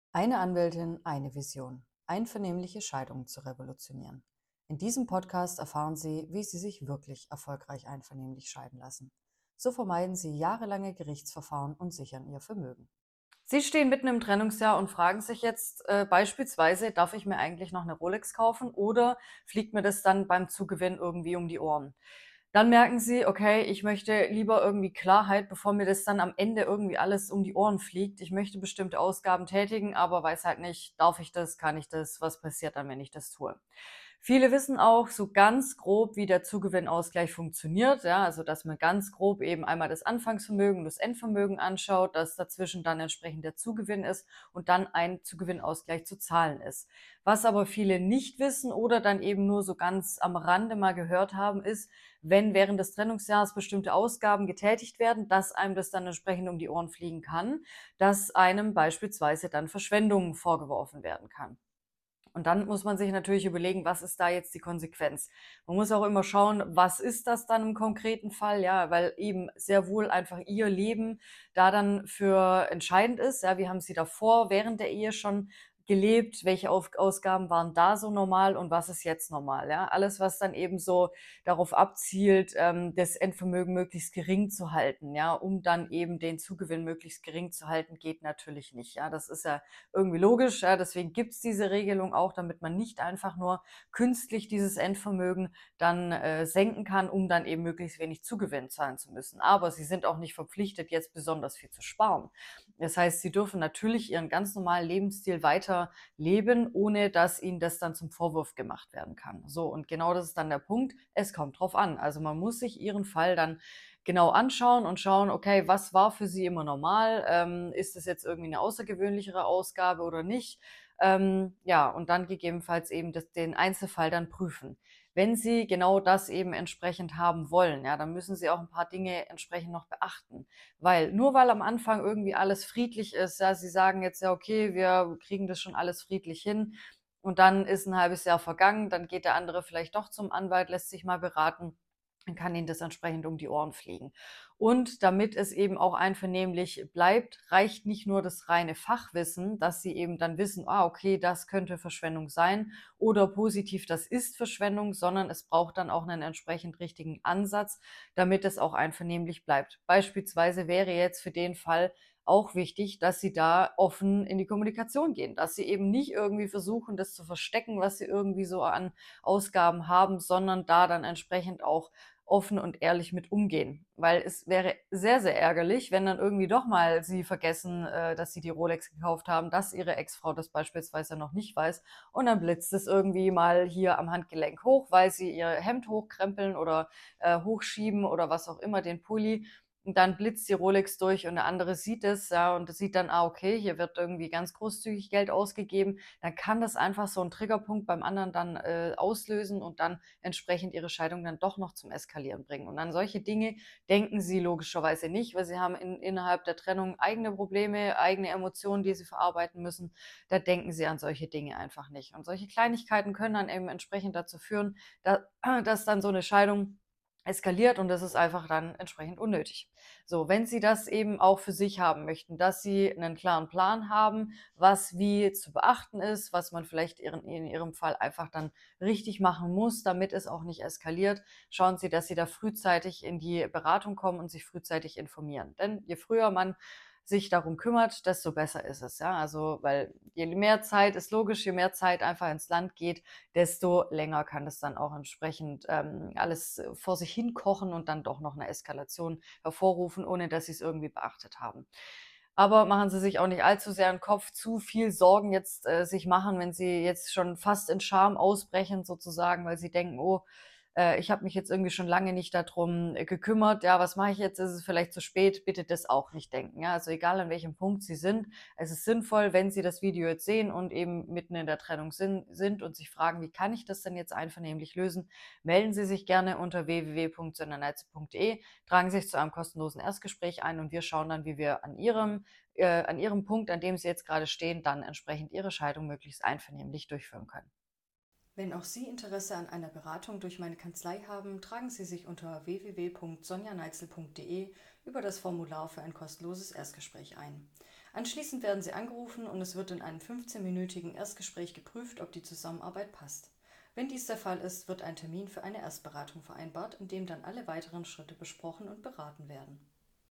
Eine Anwältin, eine Vision. Einvernehmliche Scheidungen zu revolutionieren. In diesem Podcast erfahren Sie, wie Sie sich wirklich erfolgreich einvernehmlich scheiden lassen. So vermeiden Sie jahrelange Gerichtsverfahren und sichern Ihr Vermögen. Sie stehen mitten im Trennungsjahr und fragen sich jetzt beispielsweise, darf ich mir eigentlich noch eine Rolex kaufen oder fliegt mir das dann beim Zugewinn irgendwie um die Ohren? Dann merken Sie, okay, ich möchte lieber irgendwie Klarheit, bevor mir das dann am Ende irgendwie alles um die Ohren fliegt. Ich möchte bestimmte Ausgaben tätigen, aber weiß halt nicht, darf ich das, kann ich das, was passiert dann, wenn ich das tue? Viele wissen auch so ganz grob, wie der Zugewinnausgleich funktioniert, ja, also dass man ganz grob eben einmal das Anfangsvermögen und das Endvermögen anschaut, dass dazwischen dann entsprechend der Zugewinn ist und dann ein Zugewinnausgleich zu zahlen ist. Was aber viele nicht wissen oder dann eben nur so ganz am Rande mal gehört haben, ist, wenn während des Trennungsjahres bestimmte Ausgaben getätigt werden, dass einem das dann entsprechend um die Ohren fliegen kann, dass einem beispielsweise dann Verschwendung vorgeworfen werden kann. Und dann muss man sich natürlich überlegen, was ist da jetzt die Konsequenz? Man muss auch immer schauen, was ist das dann im konkreten Fall, ja, weil eben sehr wohl einfach ihr Leben da dann für entscheidend ist. Ja, wie haben sie davor, während der Ehe schon gelebt? Welche Ausgaben waren da so normal und was ist jetzt normal? Ja, alles, was dann eben so darauf abzielt, das Endvermögen möglichst gering zu halten, ja, um dann eben den Zugewinn möglichst gering zu halten, geht natürlich nicht. Ja, das ist ja irgendwie logisch, ja, deswegen gibt's diese Regelung auch, damit man nicht einfach nur künstlich dieses Endvermögen dann senken kann, um dann eben möglichst wenig Zugewinn zahlen zu müssen. Aber sie sind auch nicht verpflichtet, jetzt besonders viel zu sparen. Das heißt, sie dürfen natürlich ihren ganz normalen Lebensstil weiter leben, ohne dass ihnen das dann zum Vorwurf gemacht werden kann. So, und genau das ist dann der Punkt. Es kommt drauf an. Also man muss sich ihren Fall dann genau anschauen und schauen, okay, was war für sie immer normal? Ist das jetzt irgendwie eine außergewöhnlichere Ausgabe oder nicht? Ja, und dann gegebenenfalls eben den Einzelfall dann prüfen. Wenn Sie genau das eben entsprechend haben wollen, ja, dann müssen Sie auch ein paar Dinge entsprechend noch beachten. Weil nur weil am Anfang irgendwie alles friedlich ist, ja, Sie sagen jetzt ja, okay, wir kriegen das schon alles friedlich hin und dann ist ein halbes Jahr vergangen, dann geht der andere vielleicht doch zum Anwalt, lässt sich mal beraten, dann kann Ihnen das entsprechend um die Ohren fliegen. Und damit es eben auch einvernehmlich bleibt, reicht nicht nur das reine Fachwissen, dass Sie eben dann wissen, ah, okay, das könnte Verschwendung sein oder positiv, das ist Verschwendung, sondern es braucht dann auch einen entsprechend richtigen Ansatz, damit es auch einvernehmlich bleibt. Beispielsweise wäre jetzt für den Fall auch wichtig, dass Sie da offen in die Kommunikation gehen, dass Sie eben nicht irgendwie versuchen, das zu verstecken, was Sie irgendwie so an Ausgaben haben, sondern da dann entsprechend auch offen und ehrlich mit umgehen. Weil es wäre sehr, sehr ärgerlich, wenn dann irgendwie doch mal sie vergessen, dass sie die Rolex gekauft haben, dass ihre Ex-Frau das beispielsweise noch nicht weiß und dann blitzt es irgendwie mal hier am Handgelenk hoch, weil sie ihr Hemd hochkrempeln oder hochschieben oder was auch immer, den Pulli. Und dann blitzt die Rolex durch und der andere sieht es, ja, und sieht dann, ah, okay, hier wird irgendwie ganz großzügig Geld ausgegeben. Dann kann das einfach so einen Triggerpunkt beim anderen dann auslösen und dann entsprechend ihre Scheidung dann doch noch zum Eskalieren bringen. Und an solche Dinge denken sie logischerweise nicht, weil sie haben innerhalb der Trennung eigene Probleme, eigene Emotionen, die sie verarbeiten müssen. Da denken sie an solche Dinge einfach nicht. Und solche Kleinigkeiten können dann eben entsprechend dazu führen, dass dann so eine Scheidung eskaliert und das ist einfach dann entsprechend unnötig. So, wenn Sie das eben auch für sich haben möchten, dass Sie einen klaren Plan haben, was wie zu beachten ist, was man vielleicht in Ihrem Fall einfach dann richtig machen muss, damit es auch nicht eskaliert, schauen Sie, dass Sie da frühzeitig in die Beratung kommen und sich frühzeitig informieren. Denn je früher man sich darum kümmert, desto besser ist es. Ja? Also, weil je mehr Zeit, ist logisch, je mehr Zeit einfach ins Land geht, desto länger kann es dann auch entsprechend alles vor sich hin kochen und dann doch noch eine Eskalation hervorrufen, ohne dass Sie es irgendwie beachtet haben. Aber machen Sie sich auch nicht allzu sehr im Kopf, zu viel Sorgen jetzt sich machen, wenn Sie jetzt schon fast in Scham ausbrechen sozusagen, weil Sie denken, oh, ich habe mich jetzt irgendwie schon lange nicht darum gekümmert. Ja, was mache ich jetzt? Ist es vielleicht zu spät? Bitte das auch nicht denken. Ja, also egal an welchem Punkt Sie sind, es ist sinnvoll, wenn Sie das Video jetzt sehen und eben mitten in der Trennung sind und sich fragen, wie kann ich das denn jetzt einvernehmlich lösen, melden Sie sich gerne unter www.sonderneitze.de, tragen sich zu einem kostenlosen Erstgespräch ein und wir schauen dann, wie wir an Ihrem Punkt, an dem Sie jetzt gerade stehen, dann entsprechend Ihre Scheidung möglichst einvernehmlich durchführen können. Wenn auch Sie Interesse an einer Beratung durch meine Kanzlei haben, tragen Sie sich unter www.sonjaneitzel.de über das Formular für ein kostenloses Erstgespräch ein. Anschließend werden Sie angerufen und es wird in einem 15-minütigen Erstgespräch geprüft, ob die Zusammenarbeit passt. Wenn dies der Fall ist, wird ein Termin für eine Erstberatung vereinbart, in dem dann alle weiteren Schritte besprochen und beraten werden.